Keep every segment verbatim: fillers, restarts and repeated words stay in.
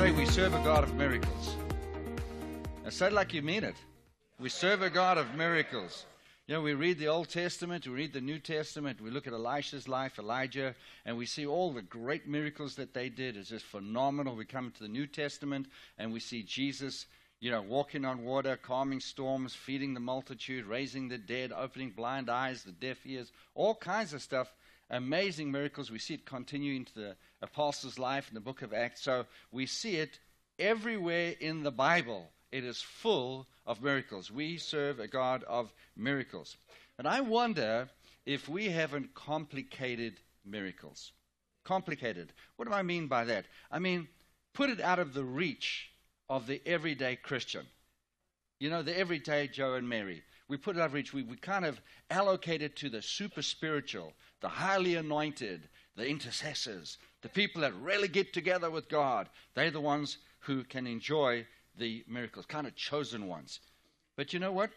Say, we serve a God of miracles. Now say it like you mean it. We serve a God of miracles. You know, we read the Old Testament, we read the New Testament, we look at Elisha's life, Elijah, and we see all the great miracles that they did. It's just phenomenal. We come to the New Testament, and we see Jesus, you know, walking on water, calming storms, feeding the multitude, raising the dead, opening blind eyes, the deaf ears, all kinds of stuff. Amazing miracles. We see it continue into the apostles' life in the book of Acts. So we see it everywhere in the Bible. It is full of miracles. We serve a God of miracles. And I wonder if we haven't complicated miracles. Complicated. What do I mean by that? I mean, put it out of the reach of the everyday Christian. You know, the everyday Joe and Mary. We put it out of reach. We, we kind of allocate it to the super spiritual, the highly anointed, the intercessors, the people that really get together with God. They're the ones who can enjoy the miracles, kind of chosen ones. But you know what?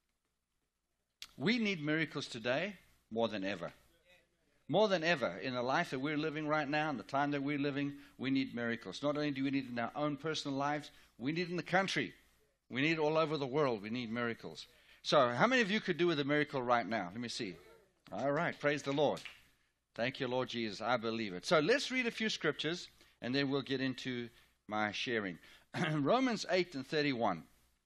We need miracles today more than ever. More than ever. In the life that we're living right now, in the time that we're living, we need miracles. Not only do we need it in our own personal lives, we need it in the country. We need it all over the world. We need miracles. So, how many of you could do with a miracle right now? Let me see. All right. Praise the Lord. Thank you, Lord Jesus. I believe it. So, let's read a few scriptures, and then we'll get into my sharing. Romans eight and thirty-one.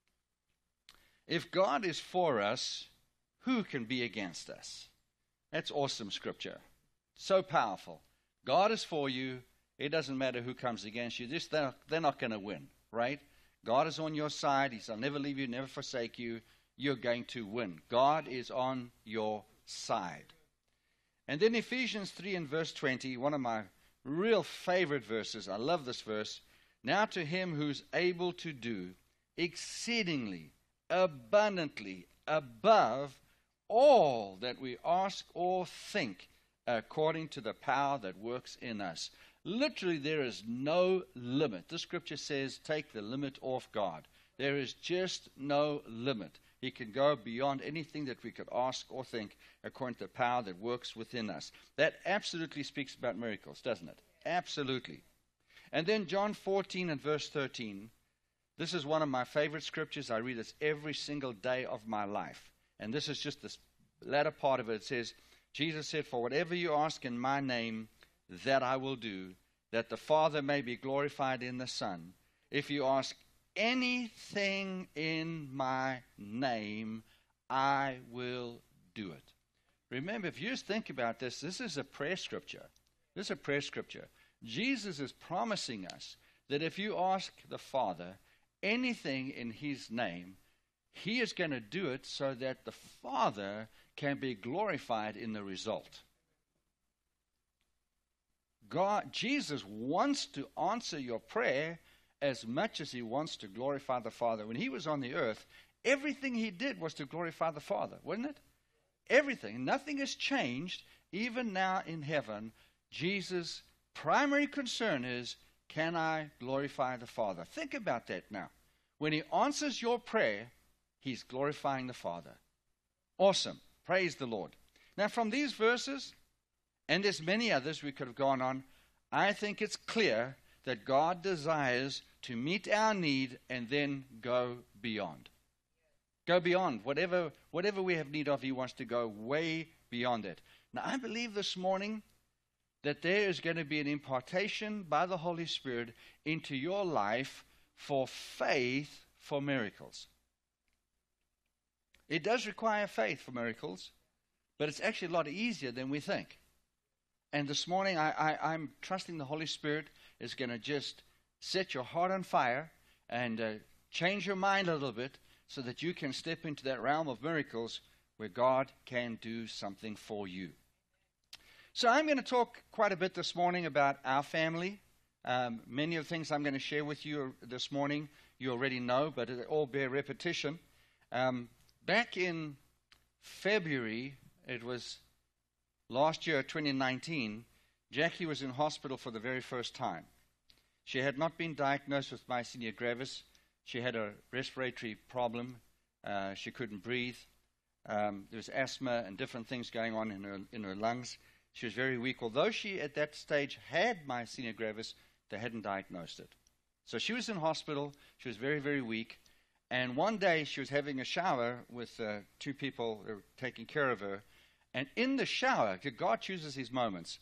If God is for us, who can be against us? That's awesome scripture. So powerful. God is for you. It doesn't matter who comes against you. This, they're, they're not going to win, right? God is on your side. He said, I'll never leave you, never forsake you. You're going to win. God is on your side. And then Ephesians three and verse twenty, one of my real favorite verses. I love this verse. Now to him who's able to do exceedingly, abundantly, above all that we ask or think, according to the power that works in us. Literally, there is no limit. The scripture says, take the limit off God. There is just no limit. He can go beyond anything that we could ask or think, according to the power that works within us. That absolutely speaks about miracles, doesn't it? Absolutely. And then John fourteen and verse thirteen. This is one of my favorite scriptures. I read this every single day of my life. And this is just the latter part of it. It says, Jesus said, for whatever you ask in my name, that I will do, that the Father may be glorified in the Son. If you ask anything in my name, I will do it. Remember, if you just think about this, this is a prayer scripture. This is a prayer scripture. Jesus is promising us that if you ask the Father anything in his name, he is going to do it so that the Father can be glorified in the result. God, Jesus wants to answer your prayer as much as he wants to glorify the Father. When he was on the earth, everything he did was to glorify the Father, wasn't it? Everything. Nothing has changed. Even now in heaven, Jesus' primary concern is, can I glorify the Father? Think about that now. When he answers your prayer, he's glorifying the Father. Awesome. Praise the Lord. Now from these verses, and there's many others we could have gone on, I think it's clear that God desires to meet our need and then go beyond. Go beyond. Whatever, whatever we have need of, he wants to go way beyond it. Now I believe this morning that there is going to be an impartation by the Holy Spirit into your life for faith for miracles. It does require faith for miracles, but it's actually a lot easier than we think. And this morning, I, I, I'm trusting the Holy Spirit is going to just set your heart on fire and uh, change your mind a little bit so that you can step into that realm of miracles where God can do something for you. So I'm going to talk quite a bit this morning about our family. Um, many of the things I'm going to share with you this morning, you already know, but it all bear repetition. Um, back in February, it was last year, twenty nineteen, Jackie was in hospital for the very first time. She had not been diagnosed with myasthenia gravis. She had a respiratory problem. Uh, she couldn't breathe. Um, there was asthma and different things going on in her in her lungs. She was very weak. Although she, at that stage, had myasthenia gravis, they hadn't diagnosed it. So she was in hospital. She was very, very weak. And one day she was having a shower with uh, two people who were taking care of her. And in the shower, God chooses his moments.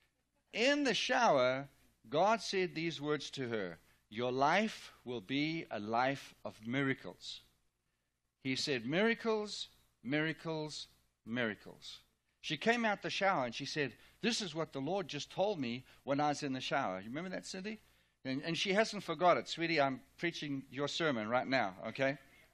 In the shower, God said these words to her, "Your life will be a life of miracles." He said, miracles, miracles, miracles. She came out the shower and she said, "This is what the Lord just told me when I was in the shower." You remember that, Cindy? And, and she hasn't forgot it. Sweetie, I'm preaching your sermon right now, okay?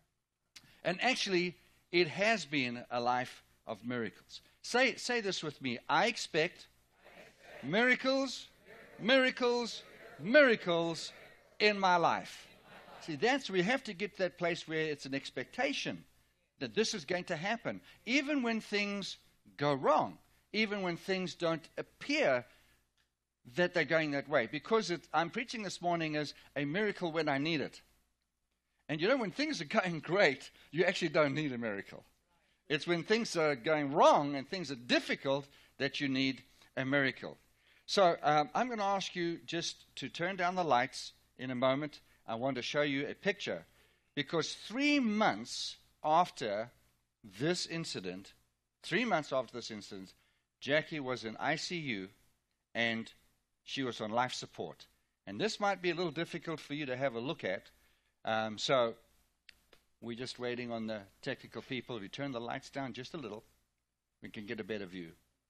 And actually, it has been a life of miracles. Say, say this with me. I expect, I expect miracles, miracles, miracles in my life. See, that's, we have to get to that place where it's an expectation that this is going to happen. Even when things go wrong, even when things don't appear that they're going that way. Because it, I'm preaching this morning as a miracle when I need it. And you know, when things are going great, you actually don't need a miracle. It's when things are going wrong and things are difficult that you need a miracle. So um, I'm going to ask you just to turn down the lights in a moment. I want to show you a picture. Because three months after this incident, three months after this incident, Jackie was in I C U and she was on life support. And this might be a little difficult for you to have a look at. Um, so we're just waiting on the technical people. If you turn the lights down just a little, we can get a better view.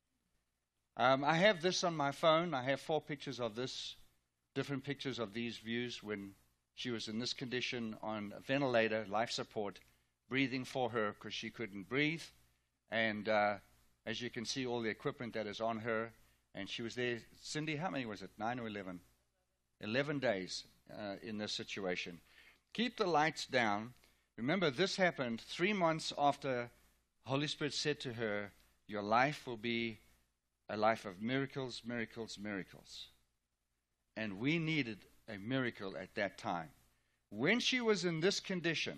Um, I have this on my phone. I have four pictures of this, different pictures of these views when she was in this condition on a ventilator, life support, breathing for her because she couldn't breathe. And uh, as you can see, all the equipment that is on her. And she was there, Cindy, how many was it? Nine or eleven? Eleven days uh, in this situation. Keep the lights down. Remember, this happened three months after Holy Spirit said to her, "Your life will be a life of miracles, miracles, miracles." And we needed a miracle at that time. When she was in this condition,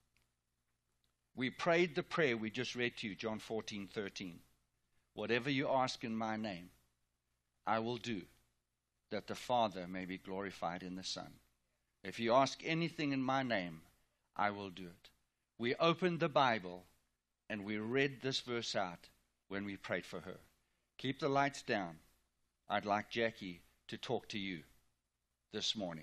we prayed the prayer we just read to you, John fourteen thirteen. "Whatever you ask in my name, I will do, that the Father may be glorified in the Son. If you ask anything in my name, I will do it." We opened the Bible and we read this verse out when we prayed for her. Keep the lights down. I'd like Jackie to talk to you this morning.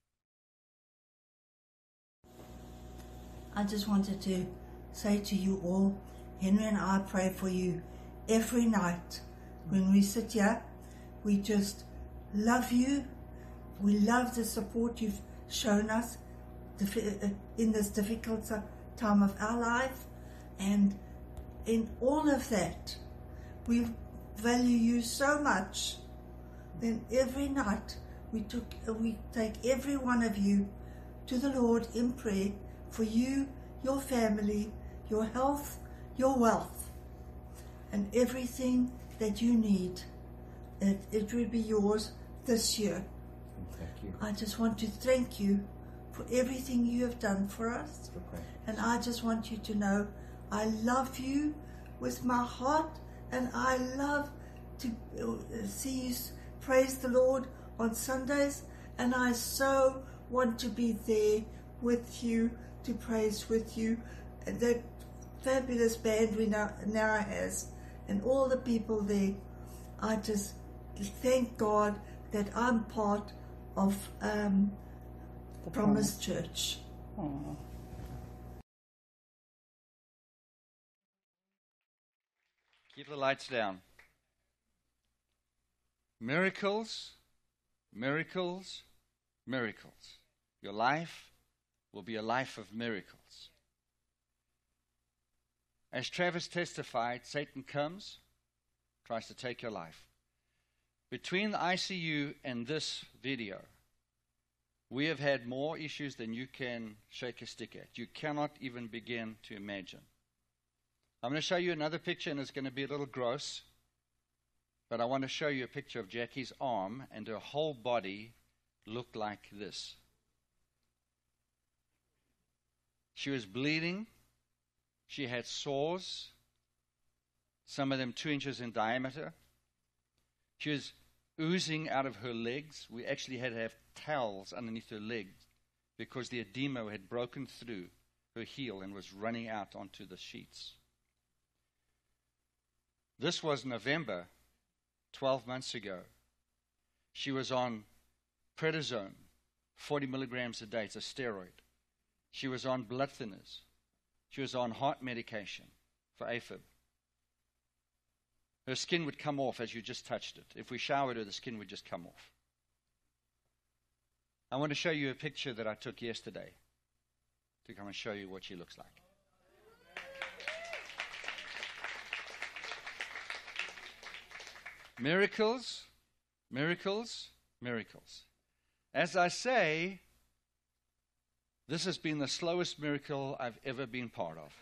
I just wanted to say to you all, Henry and I pray for you every night. When we sit here, we just love you. We love the support you've shown us in this difficult time of our life. And in all of that, we value you so much. Then every night, we took we take every one of you to the Lord in prayer for you, your family, your health, your wealth, and everything that you need. It, it will be yours this year. Thank you. I just want to thank you for everything you have done for us. Okay. And I just want you to know I love you with my heart, and I love to see you praise the Lord on Sundays, and I so want to be there with you to praise with you. And that fabulous band we now, now has, and all the people there, I just thank God that I'm part of um, the Promise Church. Aww. Keep the lights down. Miracles, miracles, miracles. Your life will be a life of miracles. As Travis testified, Satan comes, tries to take your life. Between the I C U and this video, we have had more issues than you can shake a stick at. You cannot even begin to imagine. I'm going to show you another picture, and it's going to be a little gross, but I want to show you a picture of Jackie's arm, and her whole body looked like this. She was bleeding. She had sores, some of them two inches in diameter. She was oozing out of her legs. We actually had to have towels underneath her legs because the edema had broken through her heel and was running out onto the sheets. This was November, twelve months ago. She was on prednisone, forty milligrams a day. It's a steroid. She was on blood thinners. She was on heart medication for AFib. Her skin would come off as you just touched it. If we showered her, the skin would just come off. I want to show you a picture that I took yesterday to come and show you what she looks like. Miracles, miracles, miracles. As I say, this has been the slowest miracle I've ever been part of.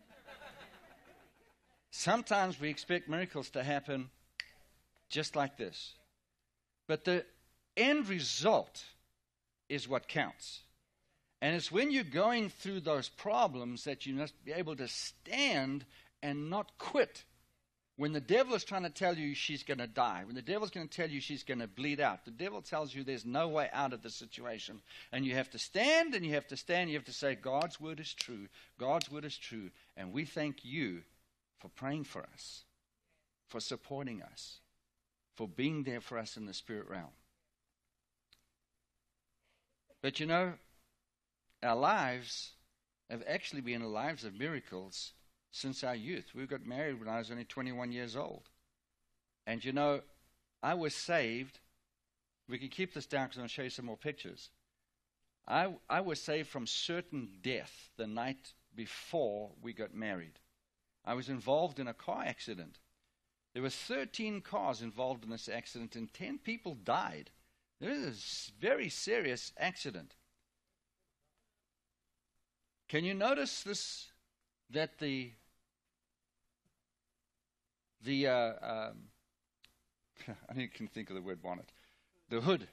Sometimes we expect miracles to happen just like this. But the end result is what counts. And it's when you're going through those problems that you must be able to stand and not quit. When the devil is trying to tell you she's going to die, when the devil's going to tell you she's going to bleed out, the devil tells you there's no way out of the situation. And you have to stand and you have to stand. You have to say, God's word is true. God's word is true. And we thank you for praying for us, for supporting us, for being there for us in the spirit realm. But you know, our lives have actually been the lives of miracles since our youth. We got married when I was only twenty-one years old. And you know, I was saved. We can keep this down because I'm going to show you some more pictures. I, I was saved from certain death the night before we got married. I was involved in a car accident. There were thirteen cars involved in this accident and ten people died. It was a very serious accident. Can you notice this, that the The, uh, um, I don't can think of the word bonnet. The hood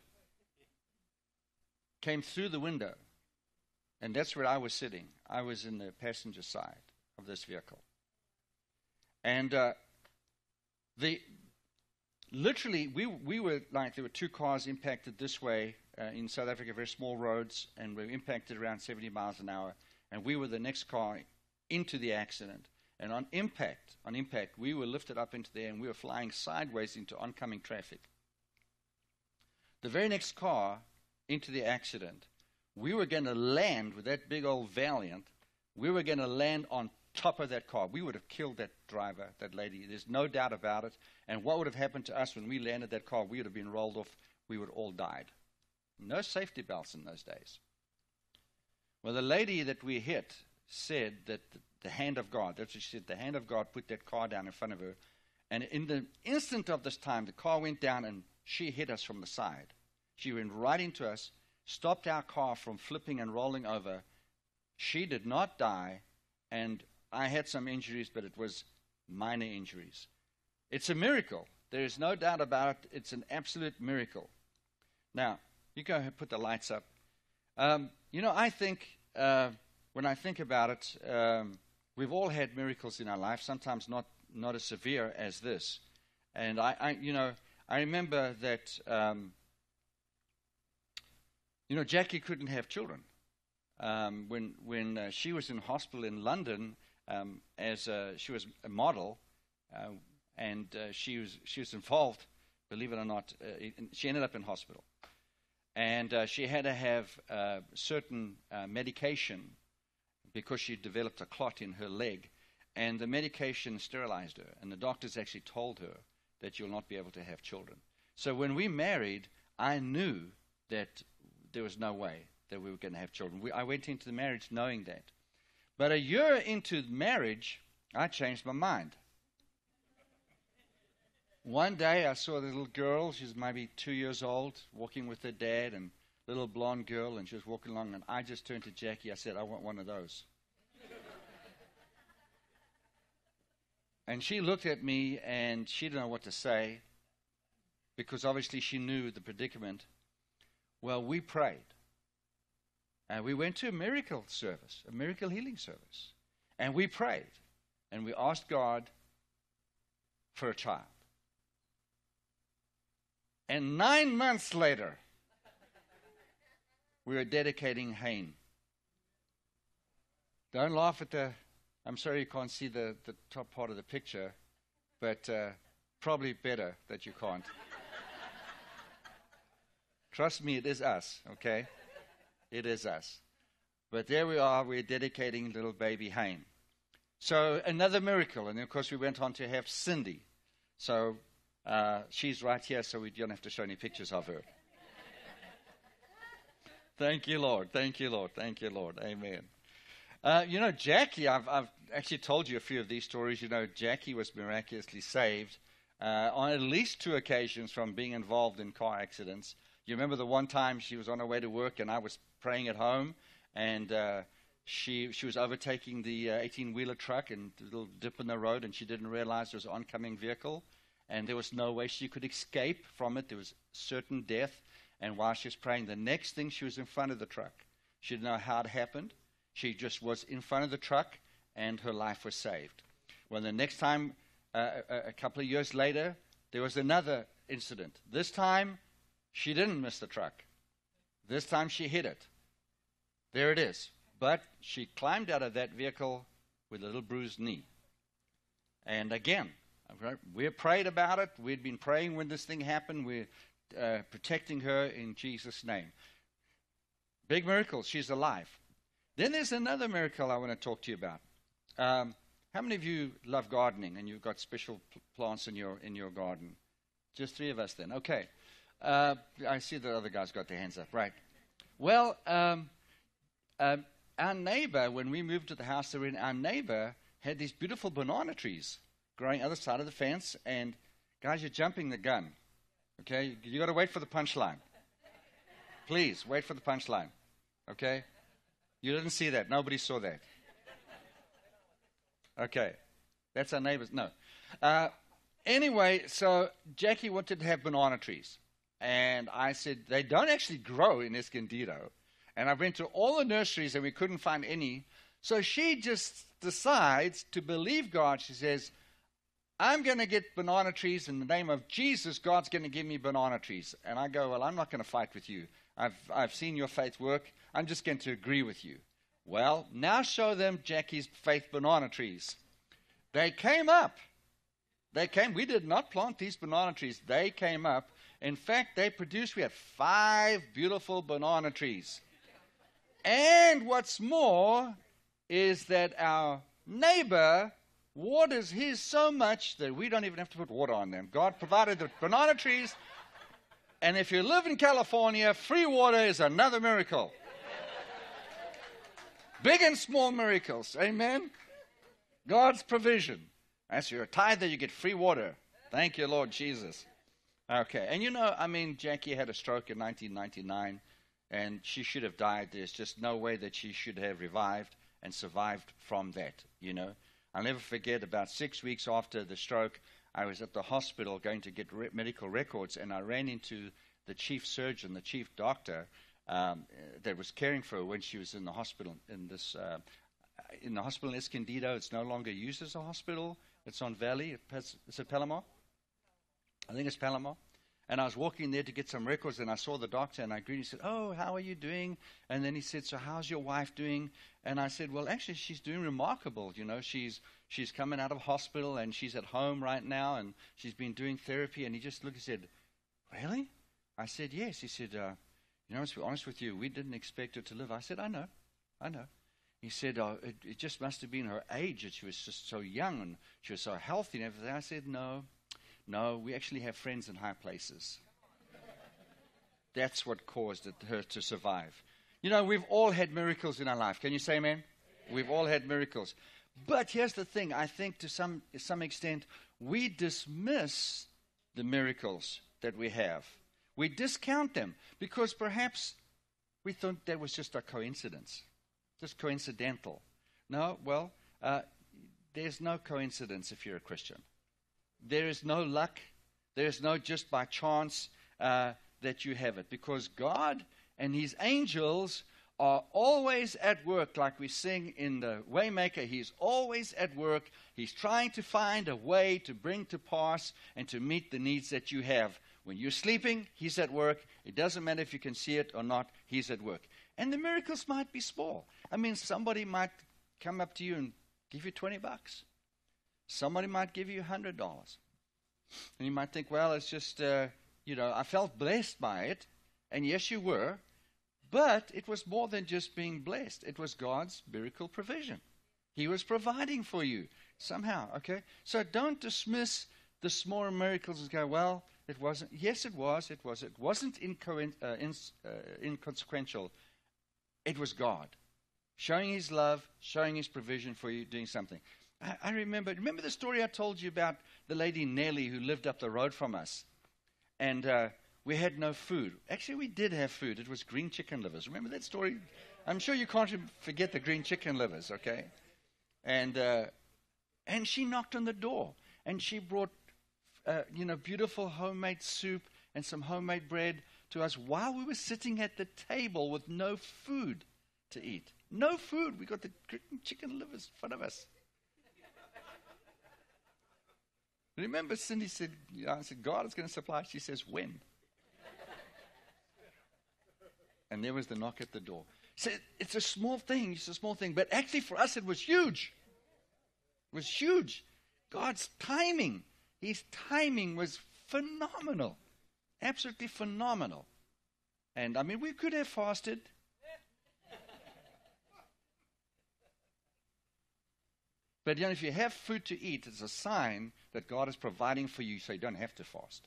came through the window, and that's where I was sitting. I was in the passenger side of this vehicle. And uh, the literally, we we were like, there were two cars impacted this way uh, in South Africa, very small roads, and we were impacted around seventy miles an hour, and we were the next car into the accident. And on impact, on impact, we were lifted up into the air and we were flying sideways into oncoming traffic. The very next car into the accident, we were going to land with that big old Valiant. We were going to land on top of that car. We would have killed that driver, that lady. There's no doubt about it. And what would have happened to us when we landed that car? We would have been rolled off. We would have all died. No safety belts in those days. Well, the lady that we hit said that the, the hand of God, that's what she said, the hand of God put that car down in front of her. And in the instant of this time, the car went down and she hit us from the side. She went right into us, stopped our car from flipping and rolling over. She did not die, and I had some injuries, but it was minor injuries. It's a miracle. There is no doubt about it. It's an absolute miracle. Now, you go ahead and put the lights up. Um, you know, I think, uh, when I think about it, um, we've all had miracles in our life, sometimes not, not as severe as this. And I, I you know, I remember that, um, you know, Jackie couldn't have children. Um, when when uh, she was in hospital in London, um, as a, she was a model, uh, and uh, she was she was involved, believe it or not, uh, in, she ended up in hospital, and uh, she had to have uh, certain uh, medication because she developed a clot in her leg, and the medication sterilized her, and the doctors actually told her that you'll not be able to have children. So when we married, I knew that there was no way that we were going to have children. We, I went into the marriage knowing that. But a year into marriage, I changed my mind. One day I saw the little girl, she was maybe two years old, walking with her dad, and little blonde girl, and she was walking along, and I just turned to Jackie, I said, I want one of those. And she looked at me, and she didn't know what to say, because obviously she knew the predicament. Well, we prayed. And we went to a miracle service, a miracle healing service. And we prayed. And we asked God for a child. And nine months later, we were dedicating Hain. Don't laugh at the, I'm sorry you can't see the, the top part of the picture, but uh, probably better that you can't. Trust me, it is us, okay? It is us. But there we are, we're dedicating little baby Hain. So another miracle, and then of course we went on to have Cindy. So uh, she's right here, so we don't have to show any pictures of her. Thank you, Lord. Thank you, Lord. Thank you, Lord. Amen. Uh, you know, Jackie, I've, I've actually told you a few of these stories. You know, Jackie was miraculously saved uh, on at least two occasions from being involved in car accidents. You remember the one time she was on her way to work and I was praying at home, and uh, she she was overtaking the uh, eighteen-wheeler truck and a little dip in the road, and she didn't realize there was an oncoming vehicle, and there was no way she could escape from it. There was certain death. And while she was praying, the next thing, she was in front of the truck. She didn't know how it happened. She just was in front of the truck, and her life was saved. Well, the next time, uh, a, a couple of years later, there was another incident. This time, she didn't miss the truck. This time, she hit it. There it is. But she climbed out of that vehicle with a little bruised knee. And again, we prayed about it. We'd been praying when this thing happened. We're uh, protecting her in Jesus' name. Big miracle. She's alive. Then there's another miracle I want to talk to you about. Um, how many of you love gardening and you've got special p- plants in your in your garden? Just three of us then. Okay. Uh, I see the other guys got their hands up. Right. Well, um, um, our neighbor, when we moved to the house that we're in, our neighbor had these beautiful banana trees growing other side of the fence. And guys, you're jumping the gun. Okay? You, you got to wait for the punchline. Please, wait for the punchline. Okay? You didn't see that. Nobody saw that. Okay. That's our neighbors. No. Uh, anyway, so Jackie wanted to have banana trees. And I said, they don't actually grow in Escondido. And I went to all the nurseries and we couldn't find any. So she just decides to believe God. She says, I'm going to get banana trees in the name of Jesus. God's going to give me banana trees. And I go, well, I'm not going to fight with you. I've I've seen your faith work. I'm just going to agree with you. Well, now show them Jackie's faith banana trees. They came up. They came. We did not plant these banana trees. They came up. In fact, they produced, we had five beautiful banana trees. And what's more is that our neighbor waters his so much that we don't even have to put water on them. God provided the banana trees. And if you live in California, free water is another miracle. Big and small miracles. Amen? God's provision. As you're a tither, you get free water. Thank you, Lord Jesus. Okay. And you know, I mean, Jackie had a stroke in nineteen ninety-nine, and she should have died. There's just no way that she should have revived and survived from that, you know. I'll never forget, about six weeks after the stroke, I was at the hospital going to get re- medical records, and I ran into the chief surgeon, the chief doctor, um, that was caring for her when she was in the hospital. In this, uh, in the hospital in Escondido, it's no longer used as a hospital. It's on Valley. Is it Palomar? I think it's Palomar. And I was walking there to get some records, and I saw the doctor, and I greeted him. He said, oh, how are you doing? And then he said, so how's your wife doing? And I said, well, actually, she's doing remarkable. You know, she's she's coming out of hospital, and she's at home right now, and she's been doing therapy. And he just looked and said, really? I said, yes. He said, uh, you know, to be honest with you, we didn't expect her to live. I said, I know, I know. He said, oh, it, it just must have been her age that she was just so young, and she was so healthy and everything. I said, no. No, we actually have friends in high places. That's what caused it, her to survive. You know, we've all had miracles in our life. Can you say amen? We've all had miracles. But here's the thing. I think to some, some extent, we dismiss the miracles that we have. We discount them because perhaps we thought that was just a coincidence, just coincidental. No, well, uh, there's no coincidence if you're a Christian. There is no luck. There is no just by chance uh, that you have it. Because God and His angels are always at work, like we sing in the Waymaker. He's always at work. He's trying to find a way to bring to pass and to meet the needs that you have. When you're sleeping, he's at work. It doesn't matter if you can see it or not, he's at work. And the miracles might be small. I mean, somebody might come up to you and give you twenty bucks. Somebody might give you one hundred dollars. And you might think, well, it's just, uh, you know, I felt blessed by it. And yes, you were. But it was more than just being blessed. It was God's miracle provision. He was providing for you somehow, okay? So don't dismiss the small miracles and go, well, it wasn't. Yes, it was. It was. It wasn't inco- uh, in, uh, inconsequential. It was God showing his love, showing his provision for you, doing something. I, I remember, remember the story I told you about the lady Nellie who lived up the road from us? And uh, we had no food. Actually, we did have food. It was green chicken livers. Remember that story? I'm sure you can't forget the green chicken livers, okay? And uh, and she knocked on the door, and she brought, uh, you know, beautiful homemade soup and some homemade bread to us while we were sitting at the table with no food to eat. No food. We got the green chicken livers in front of us. Remember, Cindy said, you know, I said, God is going to supply. She says, when? And there was the knock at the door. So it's a small thing. It's a small thing. But actually for us it was huge. It was huge. God's timing. His timing was phenomenal. Absolutely phenomenal. And I mean, we could have fasted. But you know, if you have food to eat, it's a sign that God is providing for you so you don't have to fast.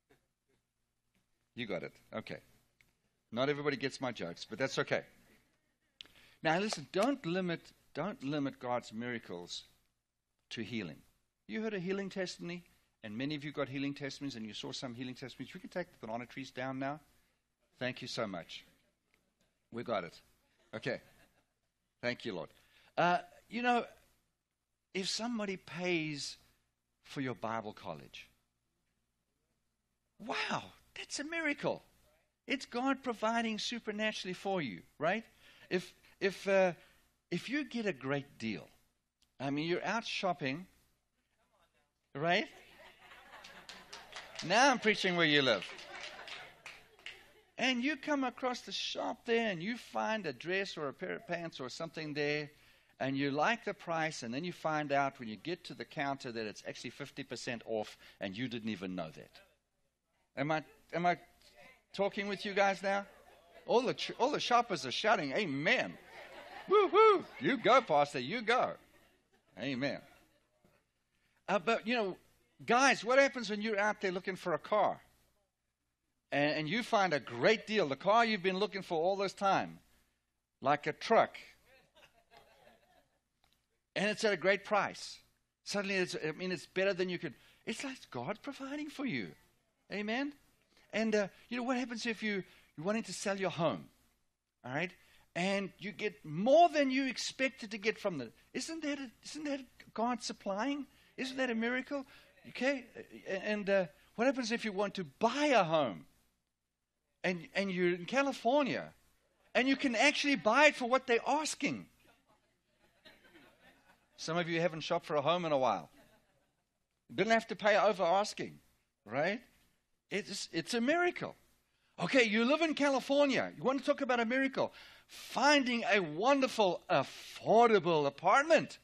You got it. Okay. Not everybody gets my jokes, but that's okay. Now listen, don't limit, don't limit God's miracles to healing. You heard a healing testimony, and many of you got healing testimonies, and you saw some healing testimonies. We can take the banana trees down now. Thank you so much. We got it. Okay. Thank you, Lord. Uh, you know, if somebody pays for your Bible college, wow, that's a miracle. It's God providing supernaturally for you, right? If if uh, if you get a great deal, I mean, you're out shopping, right? Now I'm preaching where you live. And you come across the shop there and you find a dress or a pair of pants or something there, and you like the price, and then you find out when you get to the counter that it's actually fifty percent off, and you didn't even know that. Am I am I talking with you guys now? All the ch- all the shoppers are shouting, amen. Woo-hoo. You go, Pastor, you go. Amen. Uh, but, you know, guys, what happens when you're out there looking for a car? And, and you find a great deal, the car you've been looking for all this time, like a truck. And it's at a great price. Suddenly, it's, I mean, it's better than you could. It's like God providing for you. Amen? And, uh, you know, what happens if you, you're wanting to sell your home? All right? And you get more than you expected to get from the... Isn't that, a, isn't that God supplying? Isn't that a miracle? Okay? And uh, what happens if you want to buy a home? And, and you're in California. And you can actually buy it for what they're asking. Some of you haven't shopped for a home in a while. You didn't have to pay over asking, right? It's, it's a miracle. Okay, you live in California. You want to talk about a miracle. Finding a wonderful, affordable apartment.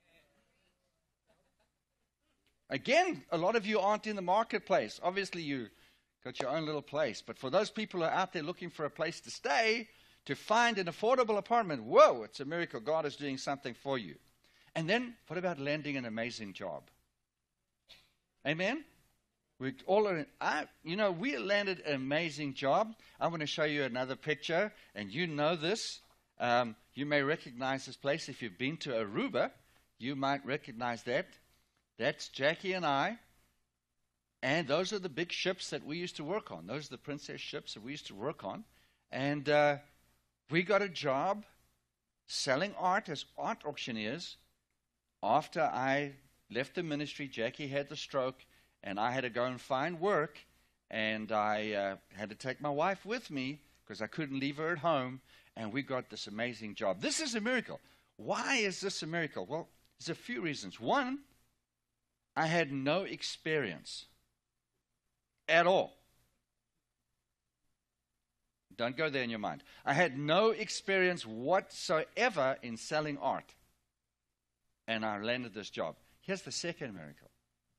Again, a lot of you aren't in the marketplace. Obviously, you got your own little place. But for those people who are out there looking for a place to stay, to find an affordable apartment, whoa, it's a miracle. God is doing something for you. And then, what about landing an amazing job? Amen? We all are, I, you know, we landed an amazing job. I want to show you another picture, and you know this. Um, you may recognize this place. If you've been to Aruba, you might recognize that. That's Jackie and I. And those are the big ships that we used to work on. Those are the princess ships that we used to work on. And uh, we got a job selling art as art auctioneers. After I left the ministry, Jackie had the stroke, and I had to go and find work, and I uh, had to take my wife with me because I couldn't leave her at home, and we got this amazing job. This is a miracle. Why is this a miracle? Well, there's a few reasons. One, I had no experience at all. Don't go there in your mind. I had no experience whatsoever in selling art. And I landed this job. Here's the second miracle.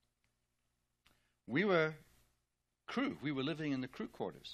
We were crew. We were living in the crew quarters.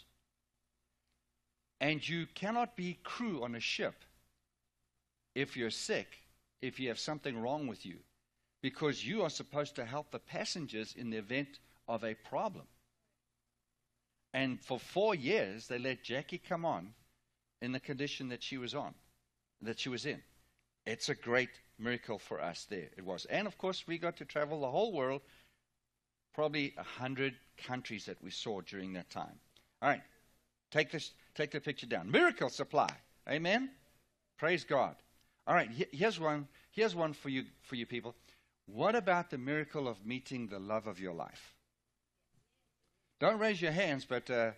And you cannot be crew on a ship if you're sick, if you have something wrong with you, because you are supposed to help the passengers in the event of a problem. And for four years, they let Jackie come on in the condition that she was on, that she was in. It's a great miracle for us there. It was. And, of course, we got to travel the whole world, probably a hundred countries that we saw during that time. All right. Take this, take the picture down. Miracle supply. Amen? Praise God. All right. Here's one, here's one for you, for you people. What about the miracle of meeting the love of your life? Don't raise your hands, but uh,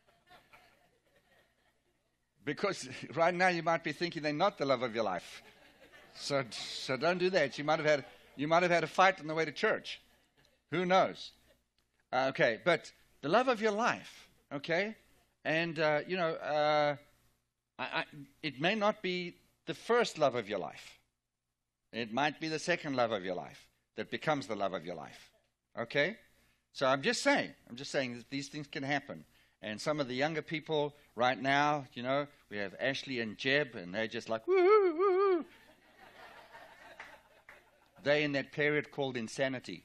because right now you might be thinking they're not the love of your life. So, so don't do that. You might have had, you might have had a fight on the way to church. Who knows? Uh, okay, but the love of your life. Okay, and uh, you know, uh, I, I, it may not be the first love of your life. It might be the second love of your life that becomes the love of your life. Okay. So I'm just saying, I'm just saying that these things can happen. And some of the younger people right now, you know, we have Ashley and Jeb, and they're just like, woo, woo. They're in that period called insanity.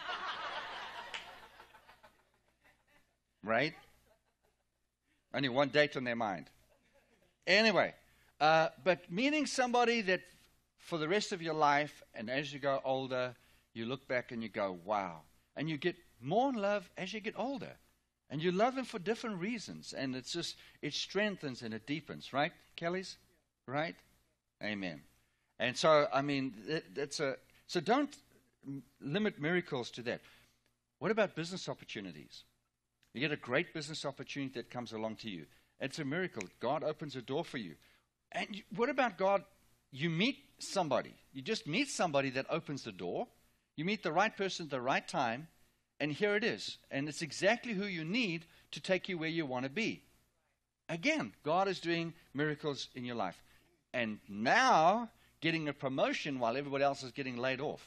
Right? Only one date on their mind. Anyway, uh, but meeting somebody that for the rest of your life, and as you go older, you look back and you go, wow. And you get more in love as you get older. And you love them for different reasons. And it's just, it strengthens and it deepens. Right, Kellys? Right? Amen. And so, I mean, that, that's a, so don't m- limit miracles to that. What about business opportunities? You get a great business opportunity that comes along to you. It's a miracle. God opens a door for you. And you, what about God? You meet somebody. You just meet somebody that opens the door. You meet the right person at the right time. And here it is. And it's exactly who you need to take you where you want to be. Again, God is doing miracles in your life. And now, getting a promotion while everybody else is getting laid off.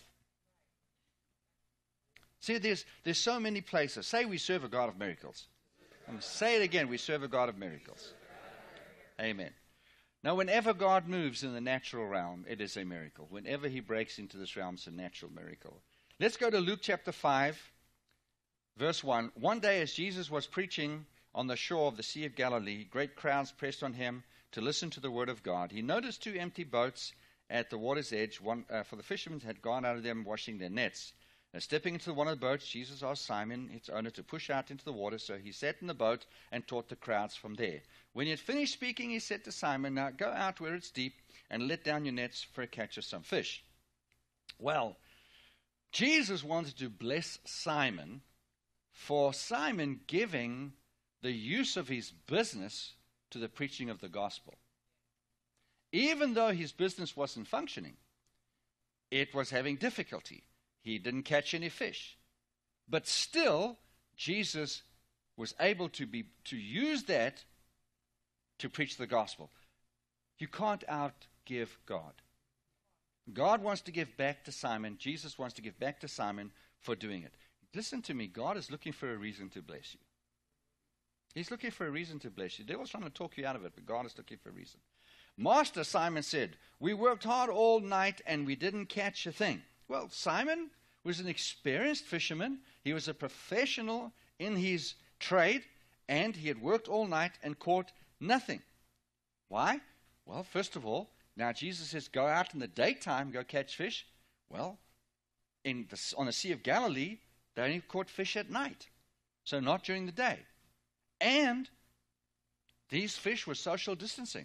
See, there's, there's so many places. Say we serve a God of miracles. And say it again, we serve a God of miracles. Amen. Now, whenever God moves in the natural realm, it is a miracle. Whenever he breaks into this realm, it's a natural miracle. Let's go to Luke chapter five. Verse one, one day as Jesus was preaching on the shore of the Sea of Galilee, great crowds pressed on him to listen to the word of God. He noticed two empty boats at the water's edge, one, uh, for the fishermen had gone out of them washing their nets. Now, stepping into one of the boats, Jesus asked Simon, its owner, to push out into the water. So he sat in the boat and taught the crowds from there. When he had finished speaking, he said to Simon, now go out where it's deep and let down your nets for a catch of some fish. Well, Jesus wanted to bless Simon for Simon giving the use of his business to the preaching of the gospel. Even though his business wasn't functioning, it was having difficulty. He didn't catch any fish. But still, Jesus was able to be to use that to preach the gospel. You can't outgive God. God wants to give back to Simon. Jesus wants to give back to Simon for doing it. Listen to me. God is looking for a reason to bless you. He's looking for a reason to bless you. The devil's trying to talk you out of it, but God is looking for a reason. Master, Simon said, we worked hard all night and we didn't catch a thing. Well, Simon was an experienced fisherman. He was a professional in his trade, and he had worked all night and caught nothing. Why? Well, first of all, now Jesus says, go out in the daytime, go catch fish. Well, in the, on the Sea of Galilee, they only caught fish at night, so not during the day. And these fish were social distancing.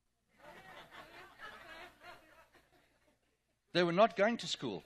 They were not going to school.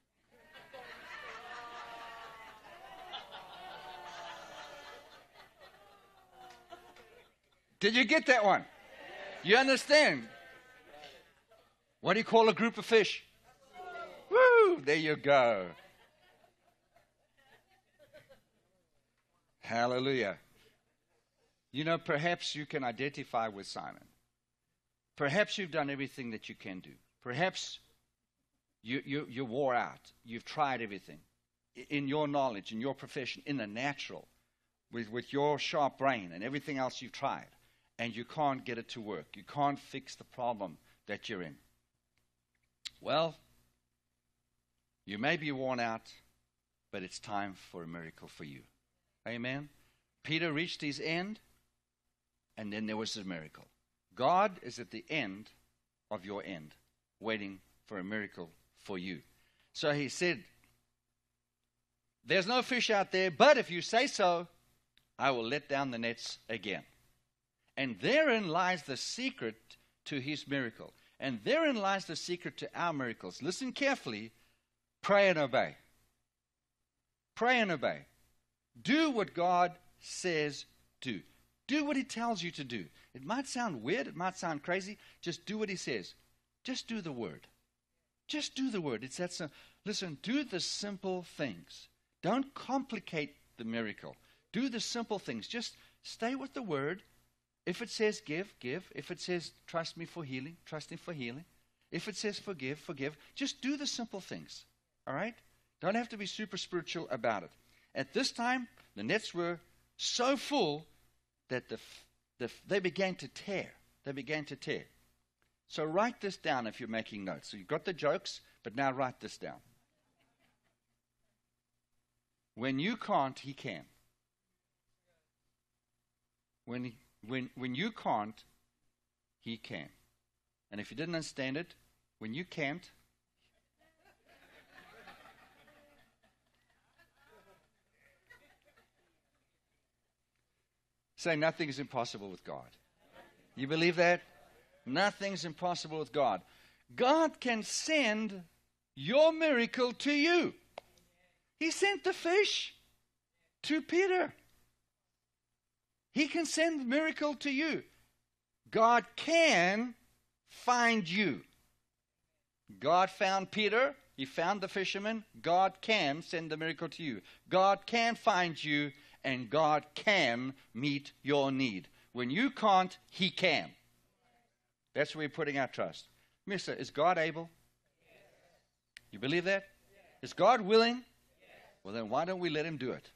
Did you get that one? You understand? What do you call a group of fish? Woo! There you go. Hallelujah. You know, perhaps you can identify with Simon. Perhaps you've done everything that you can do. Perhaps you, you, you wore out. You've tried everything in your knowledge, in your profession, in the natural, with, with your sharp brain and everything else you've tried, and you can't get it to work. You can't fix the problem that you're in. Well, you may be worn out, but it's time for a miracle for you. Amen? Peter reached his end, and then there was a miracle. God is at the end of your end, waiting for a miracle for you. So he said, there's no fish out there, but if you say so, I will let down the nets again. And therein lies the secret to his miracle. And therein lies the secret to our miracles. Listen carefully. Pray and obey. Pray and obey. Do what God says do. Do what he tells you to do. It might sound weird. It might sound crazy. Just do what he says. Just do the word. Just do the word. It's that simple. Listen, do the simple things. Don't complicate the miracle. Do the simple things. Just stay with the word. If it says give, give. If it says trust me for healing, trust him for healing. If it says forgive, forgive. Just do the simple things. All right? Don't have to be super spiritual about it. At this time, the nets were so full that the, the they began to tear. They began to tear. So write this down if you're making notes. So you've got the jokes, but now write this down. When you can't, he can. When he, when when you can't, he can. And if you didn't understand it, when you can't, say nothing is impossible with God. You believe that? Nothing's impossible with God. God can send your miracle to you. He sent the fish to Peter. He can send the miracle to you. God can find you. God found Peter. He found the fisherman. God can send the miracle to you. God can find you, and God can meet your need. When you can't, he can. That's where we're putting our trust. Mister, is God able? Yes. You believe that? Yes. Is God willing? Yes. Well, then why don't we let him do it?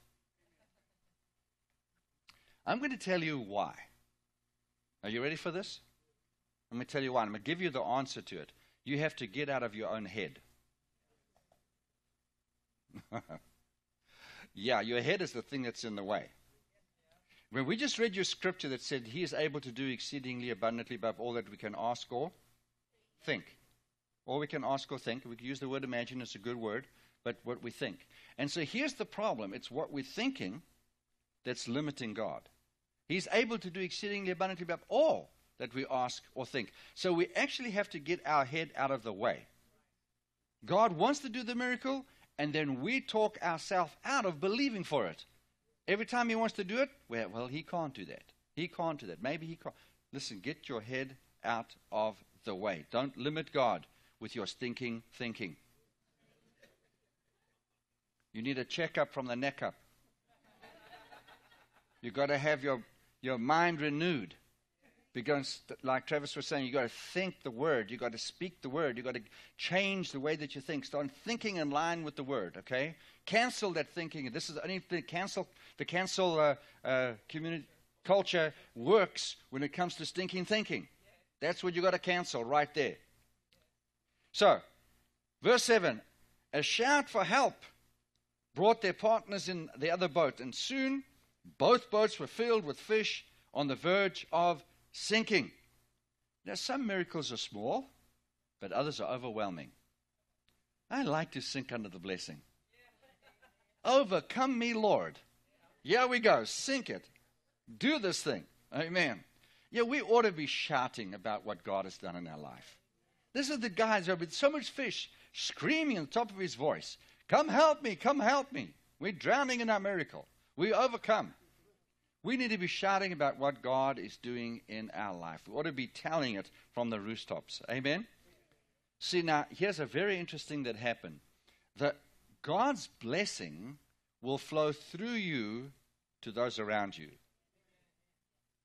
I'm going to tell you why. Are you ready for this? I'm going to tell you why. I'm going to give you the answer to it. You have to get out of your own head. Yeah, your head is the thing that's in the way. When we just read your scripture that said he is able to do exceedingly abundantly above all that we can ask or think. Or we can ask or think. We can use the word imagine. It's a good word. But what we think. And so here's the problem. It's what we're thinking that's limiting God. He's able to do exceedingly abundantly above all that we ask or think. So we actually have to get our head out of the way. God wants to do the miracle, and then we talk ourselves out of believing for it. Every time he wants to do it, well, well, he can't do that. He can't do that. Maybe he can't. Listen, get your head out of the way. Don't limit God with your stinking thinking. You need a checkup from the neck up. You've got to have your, your mind renewed. Because, like Travis was saying, you've got to think the word. You've got to speak the word. You've got to change the way that you think. Start thinking in line with the word, okay? Cancel that thinking. This is the only thing. Cancel, the cancel uh, uh, community culture works when it comes to stinking thinking. That's what you've got to cancel right there. So, verse seven. A shout for help brought their partners in the other boat, and soon both boats were filled with fish on the verge of sinking. Now, some miracles are small, but others are overwhelming. I like to sink under the blessing. Overcome me, Lord. Here we go. Sink it. Do this thing. Amen. Yeah, we ought to be shouting about what God has done in our life. This is the guys who have with so much fish screaming on the top of his voice. Come help me. Come help me. We're drowning in our miracle. We overcome. We need to be shouting about what God is doing in our life. We ought to be telling it from the rooftops. Amen? See, now, here's a very interesting that happened. That God's blessing will flow through you to those around you.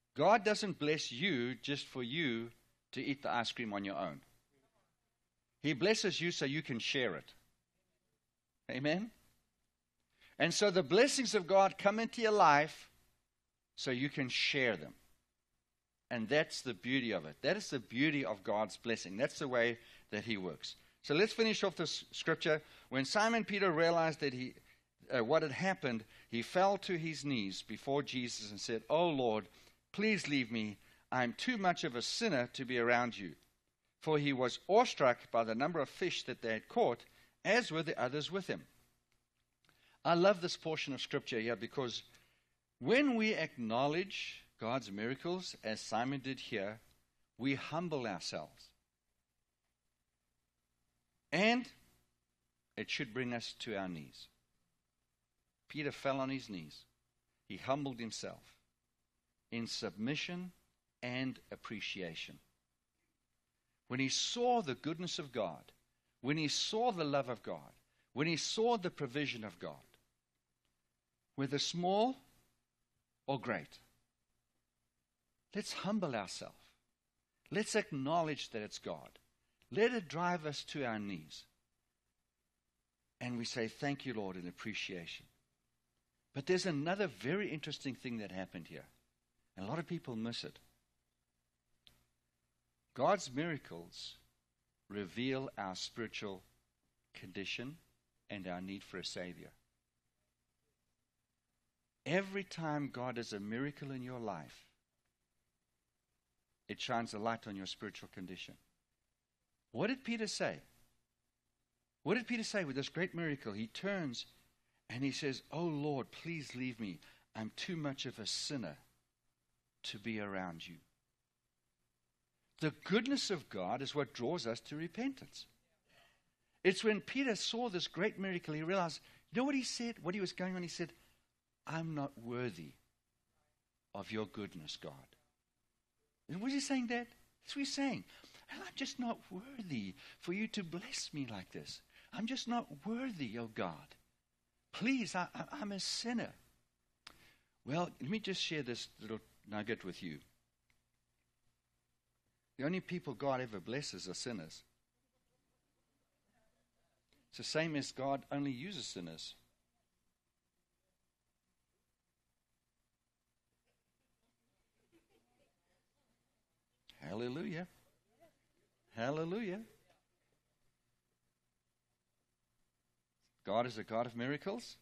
God doesn't bless you just for you to eat the ice cream on your own. He blesses you so you can share it. Amen? And so the blessings of God come into your life so you can share them. And that's the beauty of it. That is the beauty of God's blessing. That's the way that He works. So let's finish off this scripture. When Simon Peter realized that he, uh, what had happened, he fell to his knees before Jesus and said, "Oh Lord, please leave me. I am too much of a sinner to be around you." For he was awestruck by the number of fish that they had caught, as were the others with him. I love this portion of scripture here because when we acknowledge God's miracles, as Simon did here, we humble ourselves. And it should bring us to our knees. Peter fell on his knees. He humbled himself in submission and appreciation. When he saw the goodness of God, when he saw the love of God, when he saw the provision of God, whether small or great, let's humble ourselves. Let's acknowledge that it's God. Let it drive us to our knees. And we say, "Thank you, Lord," in appreciation. But there's another very interesting thing that happened here. And a lot of people miss it. God's miracles reveal our spiritual condition and our need for a Savior. Every time God does a miracle in your life, it shines a light on your spiritual condition. What did Peter say? What did Peter say with this great miracle? He turns and he says, "Oh Lord, please leave me. I'm too much of a sinner to be around you." The goodness of God is what draws us to repentance. It's when Peter saw this great miracle, he realized, you know what he said? What he was going on, he said, "I'm not worthy of your goodness, God." And was he saying that? That's what he's saying. I'm just not worthy for you to bless me like this. I'm just not worthy, oh God. Please, I, I, I'm a sinner. Well, let me just share this little nugget with you. The only people God ever blesses are sinners. It's the same as God only uses sinners. Hallelujah. Hallelujah. God is a God of miracles.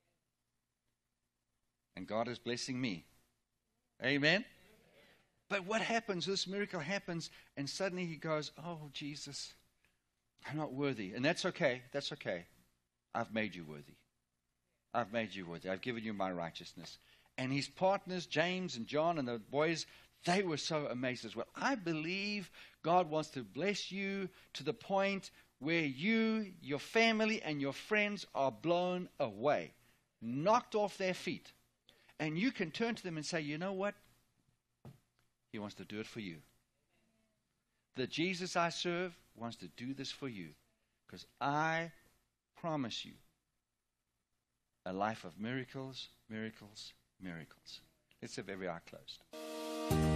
And God is blessing me. Amen. But what happens? This miracle happens, and suddenly he goes, "Oh, Jesus, I'm not worthy." And that's okay. That's okay. I've made you worthy. I've made you worthy. I've given you my righteousness. And his partners, James and John and the boys, they were so amazed as well. I believe God wants to bless you to the point where you, your family, and your friends are blown away, knocked off their feet. And you can turn to them and say, "You know what? He wants to do it for you. The Jesus I serve wants to do this for you, because I promise you a life of miracles, miracles, miracles." Let's have every eye closed.